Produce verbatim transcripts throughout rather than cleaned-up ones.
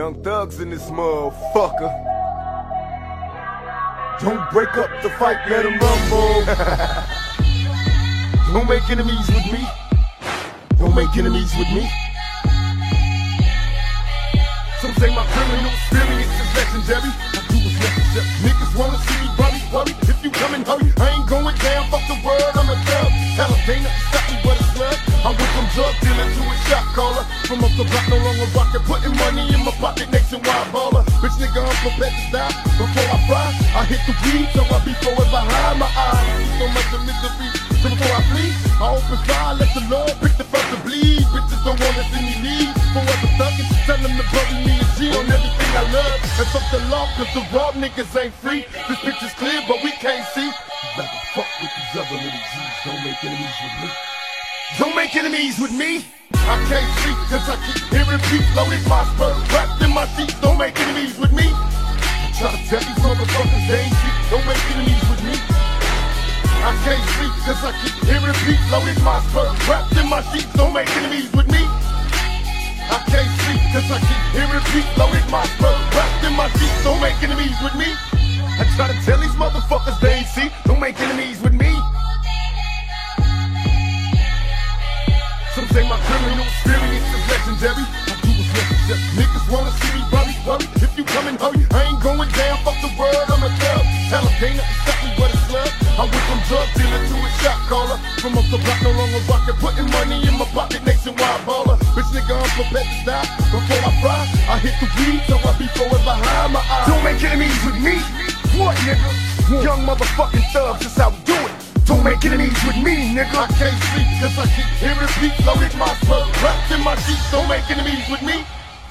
Young thugs in this motherfucker. Don't break up the fight, let them rumble. Don't make enemies with me. Don't make enemies with me. Some say my criminal experience is legendary. I do what's necessary. Niggas wanna see me worry, worry. If you come and hurry, I ain't going down. Fuck the word, I'm a thug. Hell, ain't nothing stop me but a slug. I went from drug dealer to a shot caller. From up the block, no longer rockin', putting money in my pocket, nationwide baller. Bitch nigga, I'm prepared to die. Before I fry, I hit the weed, so I be forever high my eyes. So much of misery, so before I flee, I open fire, let the Lord pick the first to bleed. Bitches don't wanna see me leave. Forever thuggin', tell them to bury me and G on everything I love. And fuck the law, cause the raw niggas ain't free. This picture's clear, but we can't see. You better fuck with these other little G's. Don't make enemies with me. Don't make enemies with me. I can't sleep cause I keep hearing beats loaded my spurs wrapped in my sheets. Don't make enemies with me. I try to tell these motherfuckers they ain't shit. Don't make enemies with me. I can't sleep cause I keep hearing beats loaded my spurs wrapped in my sheets. Don't make enemies with me. I can't sleep cause I keep hearing beats loaded my spurs wrapped in my sheets. Don't make enemies with me. I try to tell these motherfuckers they ain't see. Don't make enemies with me. Some say my criminal experience is legendary. I do what's necessary. Niggas wanna see me worry, worry. If you come and hurry, I ain't going down. Fuck the word, I'm a thug. Hell, ain't nothing stop me but a slug. I went from drug dealer to a shot caller. From up the block, no longer rockin', putting money in my pocket, nationwide baller. Bitch nigga, I'm prepared to die. Before I fry, I hit the weed, so I be forever behind my eyes. Don't make enemies with me. What, nigga? Young motherfucking thugs, that's how we do it. Don't make enemies with me, nigga. I can't sleep cause I keep hearing beats loaded my spurs wrapped in my sheets. Don't make enemies with me.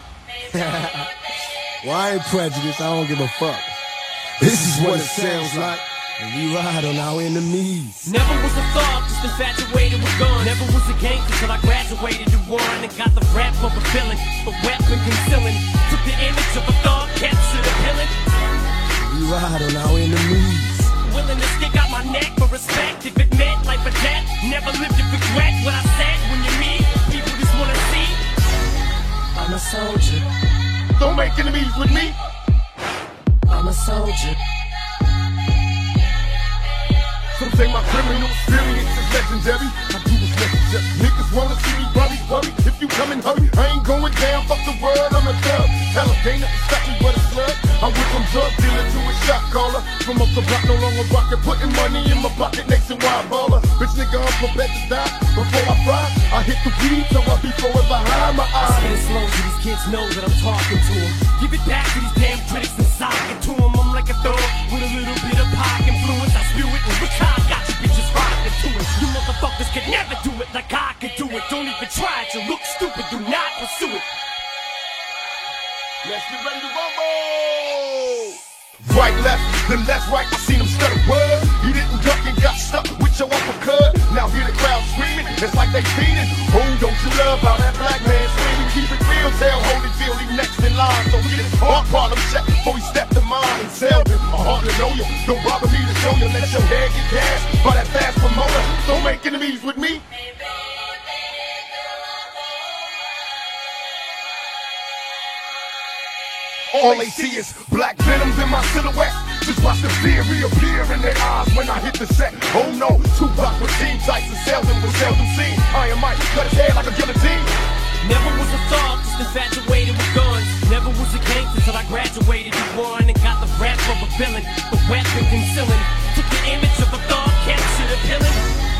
Well, I ain't prejudiced, I don't give a fuck. This is what it sounds like, and we ride on our enemies. Never was a thug, just infatuated with guns. Never was a gangster till I graduated to one and got the rap of a villain, the weapon concealing. Took the image of a thug, captured a villain. We ride on our enemies. Willing to stick out my neck for respect if it meant life or death. Never lived to regret what I said. When you meet people just wanna see I'm a soldier. Don't make enemies with me. I'm a soldier. Some say my criminal experience is legendary. I do what's necessary. Niggas wanna see me worry, worry. If you come and hurry, I ain't going down. Fuck the word, I'm a thug. Hell, ain't nothing stop me but a slug. I went from drug dealer to a shot caller. From up the block, no longer rockin', putting money in my pocket, nationwide baller. Bitch nigga, I'm prepared to die. Before I fry, I hit the weed, so I be forever behind my eyes. I spit it slow so these kids know that I'm talking to them. Give it back to these damn critics and sock it to them. I'm like a thug with a little bit of pop influence. I spew it and look how I got you bitches rockin' to it. You motherfuckers could never do it like I could do it. Don't even try it, you look stupid, do not pursue it. Let's get ready to rumble! Right, left, then left, right, I seen him stutter word. He didn't duck and got stuck with your uppercut. Now hear the crowd screaming, it's like they feeding. Oh, don't you love how that black man screaming? Keep it real, tell Holyfield he next in line. So get his heart problem check before he stepped to mine and sell it. I hardly know you, don't bother me to show you. Let your head get gas by that fast promoter. Don't make enemies with me. All they see is black venoms in my silhouette. Just watch the fear reappear in their eyes when I hit the set. Oh no, Tupac with Team Tyson, seldom was seldom seen. Iron Mike cut his head like a guillotine. Never was a thug, just infatuated with guns. Never was a gangster till I graduated to one and got the rap of a villain, the weapon concealing. Took the image of a thug, captured a villain.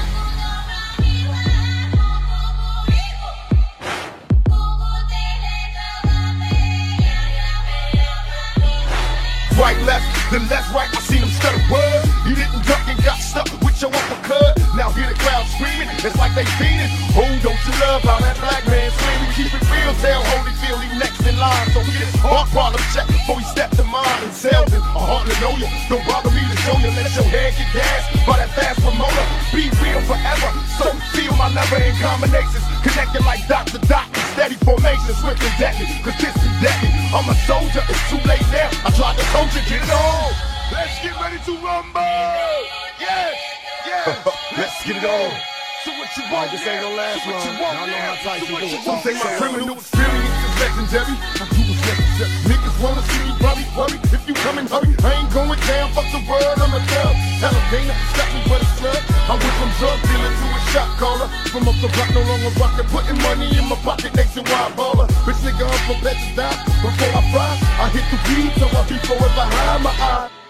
Right, left, then left, right, I seen him stutter word. He didn't duck and got stuck with your uppercut. Now hear the crowd screaming, it's like they feeding. Oh, don't you love how that black man screaming? Keep it real, tell Holyfield he next in line. So get his heart problem check before he stepped to mine and sells it. I hardly know you, don't bother me to show you. Let your head get gas by that fast promoter. Be real forever, so feel my lever in combinations. Connected like dot to dot, steady formation, swift and deadly. Cause this be deadly, I'm a soldier, it's too late now. I tried to told you, get it on. Let's get ready to rumble. Yes, yes, let's get it on. So what you want? This ain't gonna last long. Y'all know how Tyson do it. Some say my criminal experience is legendary. I do what's necessary. step. Niggas wanna see me worry, worry. If you come and hurry, I ain't going down. Fuck the world, I'm a thug. Alabama, stop me with a slug. I went from drug dealer to a shot caller. From up the block, no longer rockin', putting money in my pocket, nationwide baller. Bitch nigga, I'm from bed to die. Before I fry, I hit the weed, so I be forever high my eye.